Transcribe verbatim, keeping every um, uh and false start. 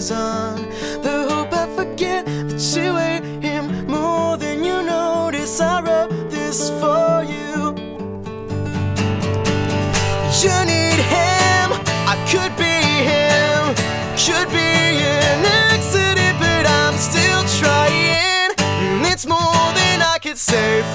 poison. The hope I forget that you hate him more than you notice. I wrote this for you. You need him, I could be him, could be an accident, but I'm still trying. And it's more than I could say